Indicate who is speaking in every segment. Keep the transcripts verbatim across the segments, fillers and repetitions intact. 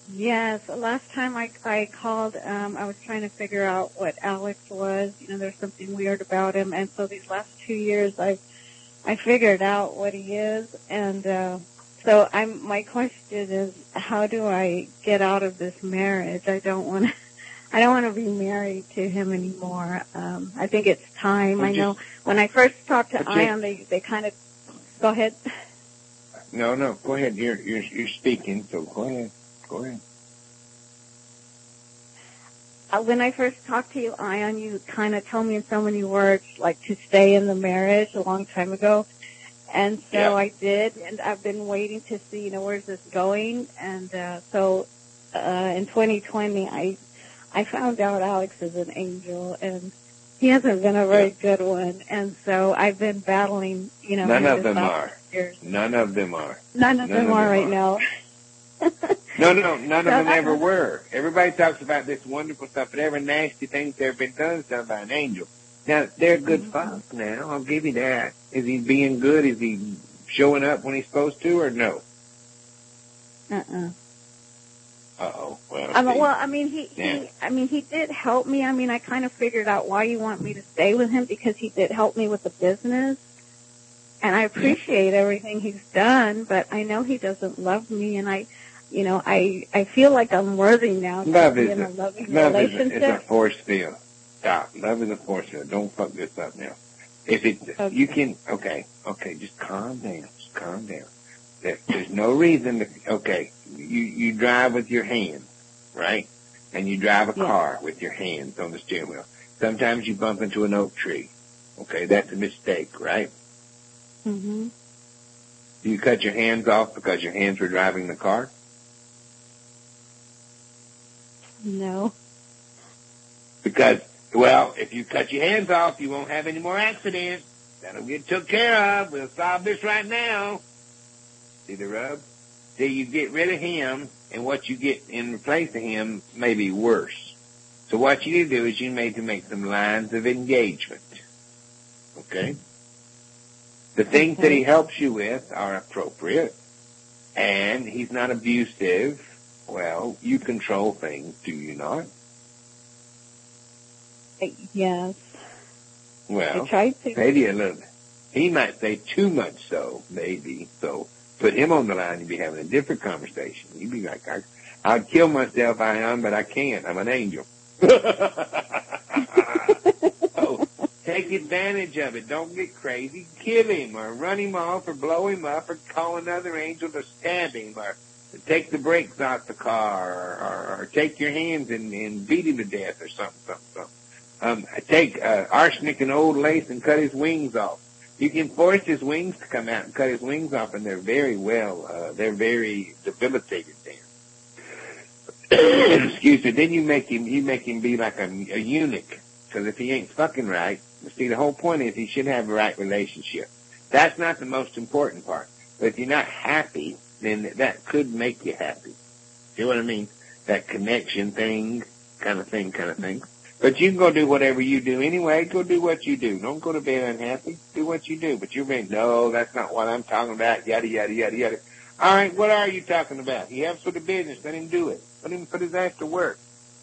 Speaker 1: Yes, last time I, I called, um, I was trying to figure out what Alex was. You know, there's something weird about him. And so these last two years, I've, I figured out what he is. And, uh, so I'm, my question is, how do I get out of this marriage? I don't want to, I don't want to be married to him anymore. Um, I think it's time.
Speaker 2: Well,
Speaker 1: I
Speaker 2: just,
Speaker 1: know when I first talked to
Speaker 2: just,
Speaker 1: Ion, they, they kind of, go ahead.
Speaker 2: No, no, go ahead. You're, you're, you're speaking, so go ahead. Go ahead.
Speaker 1: Uh, when I first talked to you, Ion, you kind of told me in so many words, like, to stay in the marriage a long time ago. And so
Speaker 2: Yeah.
Speaker 1: I did, and I've been waiting to see, you know, where's this going. And uh, so uh, in twenty twenty, I I found out Alex is an angel, and he hasn't been a very
Speaker 2: yeah.
Speaker 1: good one. And so I've been battling, you know,
Speaker 2: None
Speaker 1: him
Speaker 2: of
Speaker 1: this
Speaker 2: them
Speaker 1: last
Speaker 2: are.
Speaker 1: years.
Speaker 2: None of them are.
Speaker 1: None of
Speaker 2: None
Speaker 1: them
Speaker 2: of
Speaker 1: are
Speaker 2: them
Speaker 1: right
Speaker 2: are.
Speaker 1: now.
Speaker 2: No, no, none
Speaker 1: So
Speaker 2: of them
Speaker 1: that-
Speaker 2: ever were. Everybody talks about this wonderful stuff, but every nasty thing that's ever been done is done by an angel. Now, they're good
Speaker 1: Mhm.
Speaker 2: folk now. I'll give you that. Is he being good? Is he showing up when he's supposed to, or no?
Speaker 1: Uh-uh.
Speaker 2: Uh-oh. Well,
Speaker 1: I mean,
Speaker 2: see.
Speaker 1: well, I mean, he,
Speaker 2: Yeah.
Speaker 1: he, I mean, he did help me. I mean, I kind of figured out why you want me to stay with him, because he did help me with the business. And I appreciate everything he's done, but I know he doesn't love me, and I, you know, I, I feel like I'm worthy now to
Speaker 2: Love
Speaker 1: be
Speaker 2: is
Speaker 1: in
Speaker 2: a,
Speaker 1: a loving
Speaker 2: love is a,
Speaker 1: relationship.
Speaker 2: is a force field. Stop. Love is a force field. Don't fuck this up now. If it,
Speaker 1: Okay.
Speaker 2: you can, okay, okay, just calm down. Just calm down. There, there's no reason to, okay, you, you drive with your hands, right? And you drive a
Speaker 1: Yeah.
Speaker 2: car with your hands on the steering wheel. Sometimes you bump into an oak tree. Okay, that's a mistake, right?
Speaker 1: Mhm.
Speaker 2: Do you cut your hands off because your hands were driving the car?
Speaker 1: No.
Speaker 2: Because, well, if you cut your hands off, you won't have any more accidents. That'll get took care of. We'll solve this right now. See the rub? See, you get rid of him, and what you get in place of him may be worse. So what you need to do is you need to make some lines of engagement. Okay? The things that he helps you with are appropriate, and he's not abusive. Well, you control things, do you not?
Speaker 1: Yes.
Speaker 2: Well,
Speaker 1: I tried to.
Speaker 2: maybe a little. He might say too much so, maybe. So put him on the line, you'd be having a different conversation. You'd be like, I, I'd kill myself, I am, but I can't. I'm an angel. Oh, take advantage of it. Don't get crazy. Kill him or run him off or blow him up or call another angel to stab him or take the brakes off the car or, or, or take your hands and, and beat him to death or something, something, something. Um, take uh, arsenic and old lace and cut his wings off. You can force his wings to come out and cut his wings off, and they're very well, uh, they're very debilitated then. Excuse me. Then you make him, you make him be like a, a eunuch. Because if he ain't fucking right, see, the whole point is he should have a right relationship. That's not the most important part. But if you're not happy, then that could make you happy. See what I mean? That connection thing, kind of thing, kind of thing. But you can go do whatever you do anyway. Go do what you do. Don't go to bed unhappy. Do what you do. But you're being, no, that's not what I'm talking about, yada, yada, yada, yada. All right, what are you talking about? He helps with the business. Let him do it. Let him put his ass to work.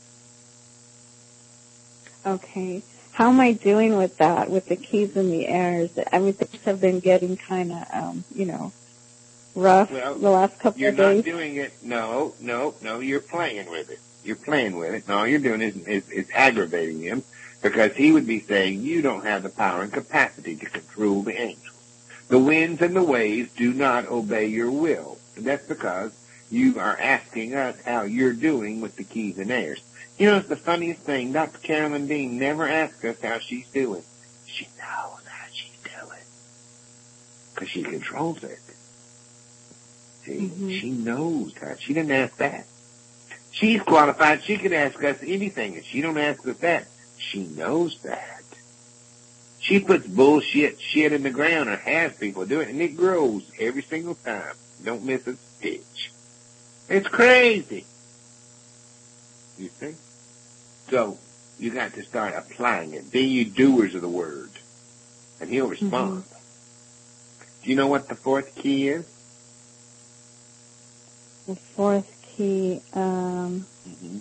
Speaker 1: Okay. How am I doing with that, with the keys and the airs? I mean, things have been getting kind of, um, you know, rough
Speaker 2: Well,
Speaker 1: the last couple
Speaker 2: you're
Speaker 1: of days.
Speaker 2: not doing it. No, no, no. You're playing with it. You're playing with it. And all you're doing is, is, is aggravating him because he would be saying you don't have the power and capacity to control the angels. The winds and the waves do not obey your will. And that's because you are asking us how you're doing with the keys and airs. You know, it's the funniest thing. Doctor Carolyn Dean never asks us how she's doing. She knows how she's doing because she controls it. See,
Speaker 1: Mm-hmm.
Speaker 2: she knows how. She didn't ask that. She's qualified. She could ask us anything, and she don't ask us that. She knows that. She puts bullshit shit in the ground or has people do it, and it grows every single time. Don't miss a stitch. It's crazy. You see? So, you got to start applying it. Be you doers of the word. And he'll respond. Mm-hmm. Do you know what the fourth key is?
Speaker 1: The fourth he, um,
Speaker 2: Mm-hmm.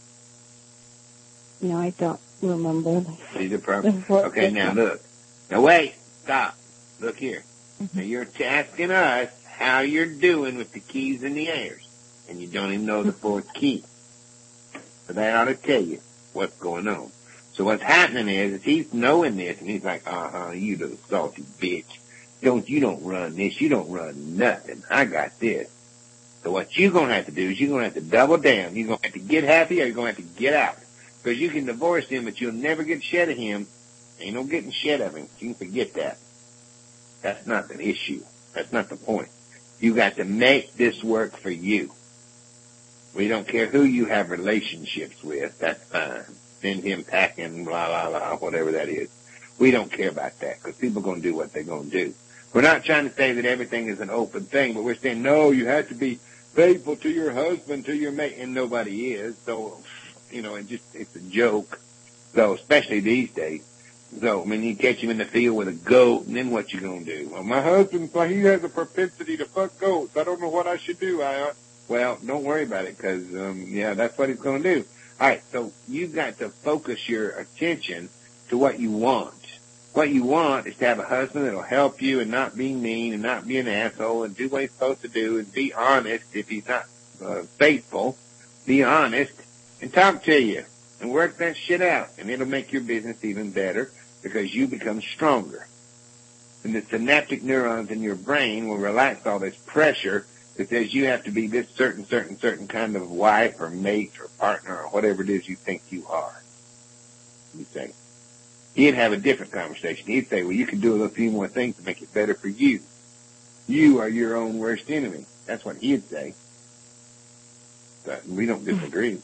Speaker 1: no, I don't remember.
Speaker 2: See the problem? Okay, now look. Now wait, stop. Look here.
Speaker 1: Mm-hmm.
Speaker 2: Now you're asking us how you're doing with the keys in the airs, and you don't even know the fourth key. So that ought to tell you what's going on. So what's happening is, is he's knowing this, and he's like, uh-huh, you little salty bitch. Don't, you don't run this. You don't run nothing. I got this. So what you're going to have to do is you're going to have to double down. You're going to have to get happy or you're going to have to get out. Because you can divorce him, but you'll never get shed of him. Ain't no getting shed of him. You can forget that. That's not the issue. That's not the point. You got to make this work for you. We don't care who you have relationships with. That's fine. Send him packing, blah, blah, blah, whatever that is. We don't care about that because people are going to do what they're going to do. We're not trying to say that everything is an open thing, but we're saying, no, you have to be faithful to your husband, to your mate, and nobody is. So, you know, it just, it's a joke. So, especially these days. So, I mean, you catch him in the field with a goat, and then what you going to do? Well, my husband, he has a propensity to fuck goats. I don't know what I should do. I, well, don't worry about it because, um, yeah, that's what he's going to do. All right, so you've got to focus your attention to what you want. What you want is to have a husband that will help you and not be mean and not be an asshole and do what he's supposed to do and be honest. If he's not uh, faithful, be honest and talk to you and work that shit out. And it'll make your business even better because you become stronger. And the synaptic neurons in your brain will relax all this pressure that says you have to be this certain, certain, certain kind of wife or mate or partner or whatever it is you think you are. You say. He'd have a different conversation. He'd say, well, you can do a few more things to make it better for you. You are your own worst enemy. That's what he'd say. But we don't disagree.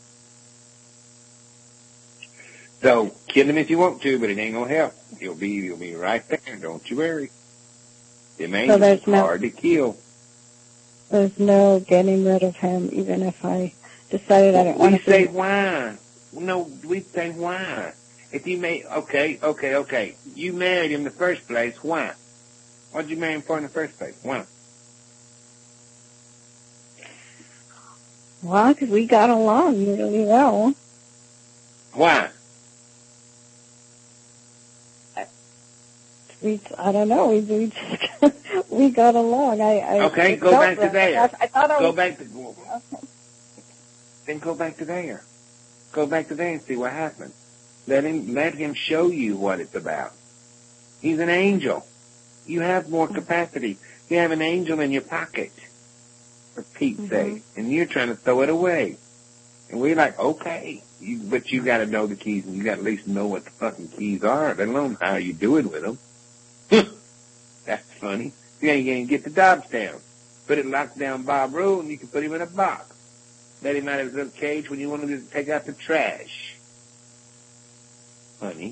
Speaker 2: So, kill him if you want to, but it ain't gonna help. He'll be, he'll be right there. Don't you worry. Them angels is hard to kill.
Speaker 1: There's no getting rid of him, even if I decided I didn't want to.
Speaker 2: We say why. No, we say why. If you made, okay, okay, okay. You married him in the first place, why? What did you marry him for in the first place? Why?
Speaker 1: Well, because we got along really well.
Speaker 2: Why?
Speaker 1: We, I don't know. We we just, we got along. I, I
Speaker 2: okay. Go back to there.
Speaker 1: I, I thought I
Speaker 2: go
Speaker 1: was,
Speaker 2: back to. Okay. Then go back to there. Go back to there and see what happened. Let him let him show you what it's about. He's an angel. You have more capacity. You have an angel in your pocket, for Pete's mm-hmm. sake, and you're trying to throw it away. And we're like, okay, you, but you got to know the keys, and you got to at least know what the fucking keys are. Let alone how you doing with them. That's funny. You ain't gonna get the Dobbs down. Put it locked down Bob Road, and you can put him in a box. Let him out of his little cage when you want him to take out the trash. Honey.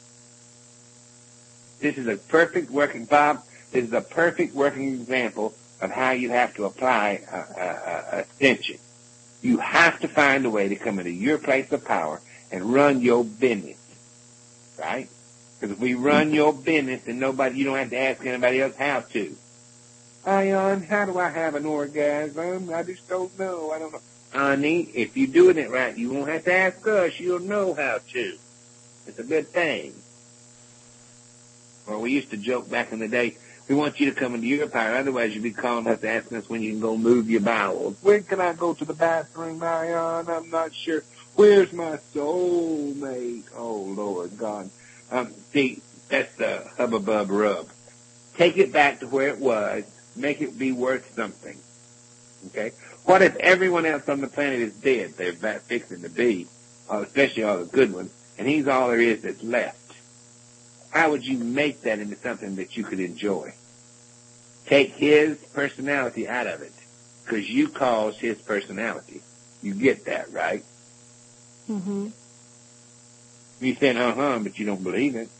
Speaker 2: This is a perfect working, Bob, this is a perfect working example of how you have to apply uh, uh, uh, ascension. You have to find a way to come into your place of power and run your business. Right? Because if we run your business, then nobody, you don't have to ask anybody else how to. Ion, how do I have an orgasm? I just don't know. I don't know. Honey, if you're doing it right, you won't have to ask us. You'll know how to. It's a good thing. Well, we used to joke back in the day, we want you to come into your power, otherwise you'd be calling us asking us when you can go move your bowels. When can I go to the bathroom, Ion? I'm not sure. Where's my soulmate? Oh, Lord God. Um, see, that's the hubbub rub. Take it back to where it was. Make it be worth something. Okay? What if everyone else on the planet is dead? They're about fixing to be, uh, especially all the good ones, and he's all there is that's left. How would you make that into something that you could enjoy? Take his personality out of it, because you caused his personality. You get that, right?
Speaker 1: Mm-hmm.
Speaker 2: You said, uh-huh, but you don't believe it.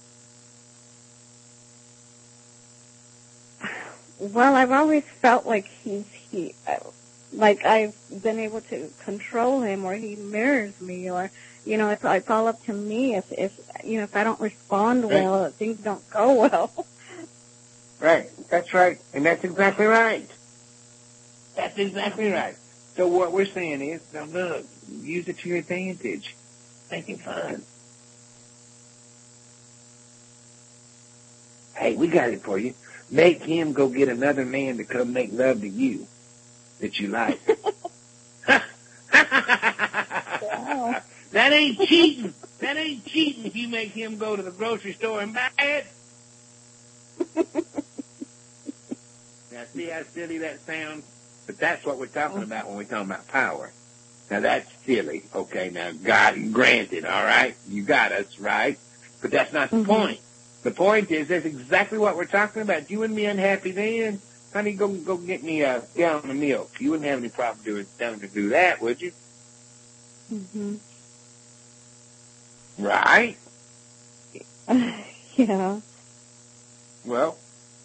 Speaker 1: Well, I've always felt like he's, he, like I've been able to control him, or he mirrors me, or, you know, it's, it's all up to me. If, if, you know, if I don't respond
Speaker 2: right.
Speaker 1: well, things don't go well.
Speaker 2: Right. That's right. And that's exactly right. That's exactly right. So what we're saying is, now look, use it to your advantage. Make it fun. Hey, we got it for you. Make him go get another man to come make love to you that you like.
Speaker 1: Wow.
Speaker 2: That ain't cheating. That ain't cheating if you make him go to the grocery store and buy it. Now, see how silly that sounds? But that's what we're talking about when we're talking about power. Now, that's silly. Okay, now, God, granted, all right? You got us, right? But that's not the
Speaker 1: Mm-hmm.
Speaker 2: point. The point is, that's exactly what we're talking about. You wouldn't be unhappy then. Honey, go go get me a gallon of milk. You wouldn't have any problem doing telling to do that, would you?
Speaker 1: Mm-hmm.
Speaker 2: Right?
Speaker 1: Yeah.
Speaker 2: Well.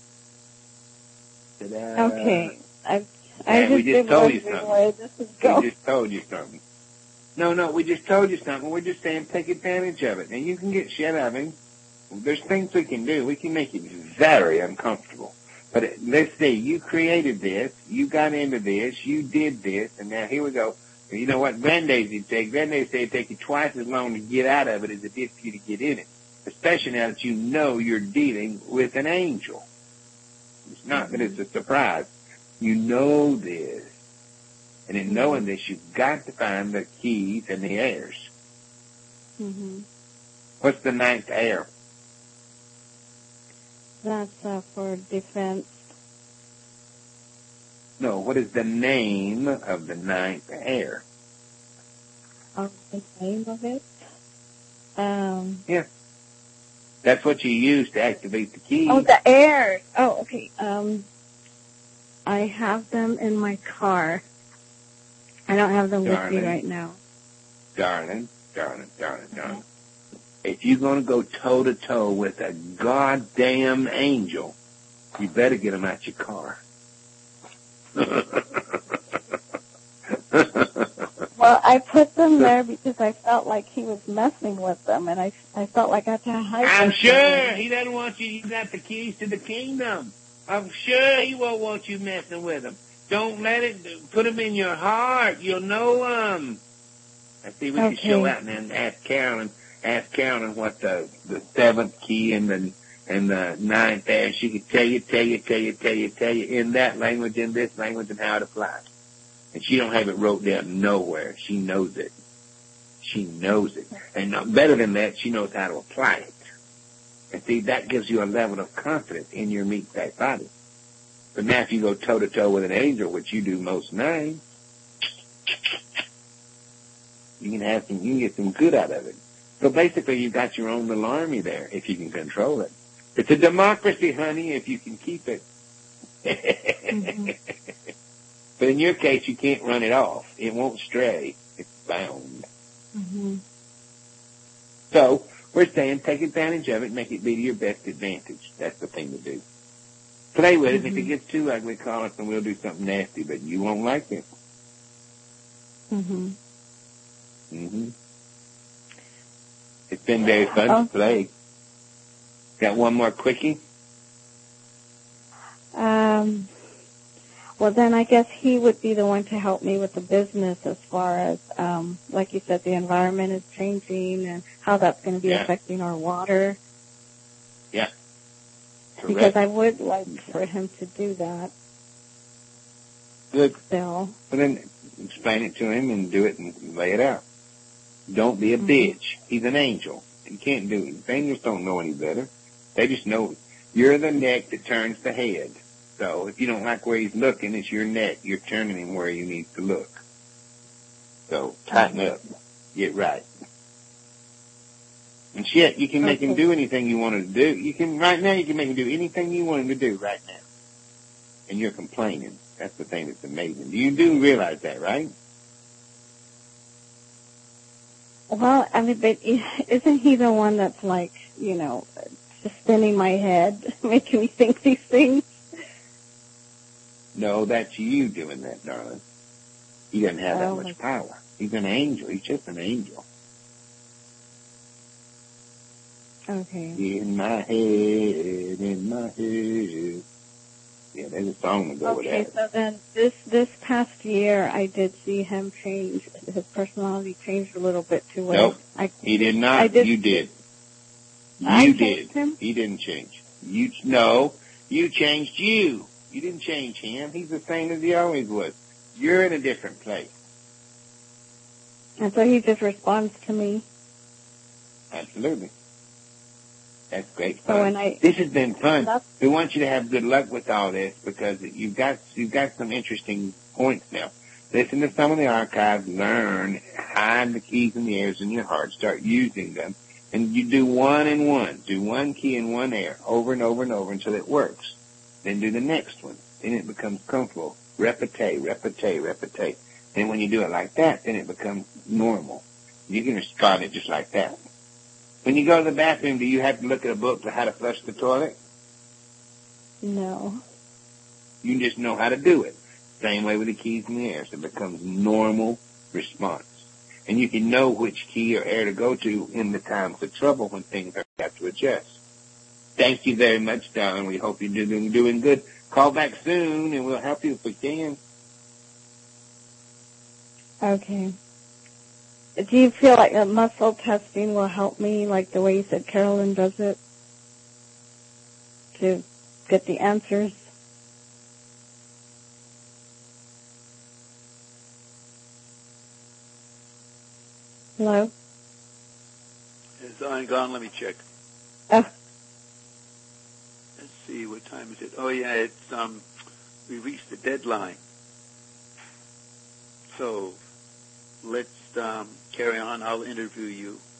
Speaker 2: Ta-da.
Speaker 1: Okay. I I
Speaker 2: Yeah,
Speaker 1: just,
Speaker 2: we just
Speaker 1: did
Speaker 2: told you
Speaker 1: wonder
Speaker 2: something.
Speaker 1: where this is going.
Speaker 2: We just told you something. No, no, we just told you something. We're just saying take advantage of it. And you can get shit out of him. There's things we can do. We can make it very uncomfortable. But it, let's see, you created this, you got into this, you did this, and now here we go. And you know what Granddaddy would say? Granddaddy said it'd take you twice as long to get out of it as it did for you to get in it. Especially now that you know you're dealing with an angel. It's not that it's a surprise. You know this. And in knowing this, you've got to find the keys and the heirs.
Speaker 1: Mm-hmm.
Speaker 2: What's the ninth heir?
Speaker 1: That's uh, for defense.
Speaker 2: No, what is the name of the ninth heir?
Speaker 1: Oh, the name of it? Um.
Speaker 2: Yeah. That's what you use to activate the key.
Speaker 1: Oh, the heirs. Oh, okay. Um. I have them in my car. I don't have them with
Speaker 2: Darling.
Speaker 1: me right now.
Speaker 2: Darling, darling, darling, darling. If you're going to go toe-to-toe with a goddamn angel, you better get him out your car.
Speaker 1: Well, I put them there because I felt like he was messing with them, and I, I felt like I had to hide them.
Speaker 2: I'm sure he doesn't want you. You got the keys to the kingdom. I'm sure he won't want you messing with him. Don't let it, put them in your heart. You'll know them. I see we
Speaker 1: Okay.
Speaker 2: could show out and then ask Carolyn, ask Carolyn what the, the seventh key and the, and the ninth there. She could tell you, tell you, tell you, tell you, tell you in that language, in this language, and how it applies. And she don't have it wrote down nowhere. She knows it. She knows it. And not better than that, she knows how to apply it. And see, that gives you a level of confidence in your meat-type body. But now if you go toe-to-toe with an angel, which you do most nights, you can have some, you can get some good out of it. So basically you've got your own little army there, if you can control it. It's a democracy, honey, if you can keep it.
Speaker 1: Mm-hmm.
Speaker 2: But in your case, you can't run it off. It won't stray. It's bound.
Speaker 1: Mm-hmm.
Speaker 2: So we're saying take advantage of it and make it be to your best advantage. That's the thing to do. Play with it, and if it gets too ugly, call us and we'll do something nasty, but you won't like it.
Speaker 1: Mm-hmm.
Speaker 2: Mm-hmm. It's been very fun
Speaker 1: Okay.
Speaker 2: to play. Got one more quickie?
Speaker 1: Um, well, then I guess he would be the one to help me with the business as far as, um, like you said, the environment is changing and how that's going to be
Speaker 2: Yeah.
Speaker 1: affecting our water.
Speaker 2: Yeah.
Speaker 1: Because
Speaker 2: Correct.
Speaker 1: I would like for him to do that
Speaker 2: Good.
Speaker 1: still.
Speaker 2: Well, then explain it to him and do it and lay it out. Don't be a
Speaker 1: Mhm.
Speaker 2: bitch. He's an angel. He can't do it. Angels don't know any better. They just know you're the neck that turns the head. So if you don't like where he's looking, it's your neck. You're turning him where you need to look. So tighten up. Get right. And shit, you can make him
Speaker 1: Okay.
Speaker 2: do anything you want him to do. You can, right now, you can make him do anything you want him to do right now. And you're complaining. That's the thing that's amazing. You do realize that, right?
Speaker 1: Well, I mean, but isn't he the one that's like, you know, just spinning my head, making me think these things?
Speaker 2: No, that's you doing that, darling. He doesn't have that
Speaker 1: Oh,
Speaker 2: much
Speaker 1: my-
Speaker 2: power. He's an angel. He's just an angel.
Speaker 1: Okay.
Speaker 2: In my head, in my head. Yeah, there's a song to go
Speaker 1: Okay,
Speaker 2: with that.
Speaker 1: so then this this past year, I did see him change. His personality changed a little bit to where
Speaker 2: Nope,
Speaker 1: I
Speaker 2: he did not.
Speaker 1: I did,
Speaker 2: you did.
Speaker 1: I
Speaker 2: You
Speaker 1: changed
Speaker 2: did.
Speaker 1: him?
Speaker 2: He didn't change. You no, you changed you. You didn't change him. He's the same as he always was. You're in a different place.
Speaker 1: And so he just responds to me.
Speaker 2: Absolutely. That's great
Speaker 1: So
Speaker 2: fun.
Speaker 1: when I
Speaker 2: this has been fun.
Speaker 1: That's,
Speaker 2: We want you to have good luck with all this because you've got you've got some interesting points now. Listen to some of the archives, learn, hide the keys in the airs in your heart, start using them, and you do one and one. Do one key in one air over and over and over until it works. Then do the next one. Then it becomes comfortable. Repete, repete, repete. And when you do it like that, then it becomes normal. You can start it just like that. When you go to the bathroom, do you have to look at a book for how to flush the toilet?
Speaker 1: no.
Speaker 2: You just know how to do it. Same way with the keys in the air. So it becomes normal response. And you can know which key or air to go to in the times of trouble when things have to adjust. Thank you very much, darling. We hope you're doing, doing good. Call back soon, and we'll help you if we can.
Speaker 1: Okay. Do you feel like a muscle testing will help me, like the way you said Carolyn does it, to get the answers? Hello?
Speaker 3: It's on gone. Let me check.
Speaker 1: Oh.
Speaker 3: Let's see, what time is it? Oh yeah, it's um, we reached the deadline. So let's um, carry on. I'll interview you.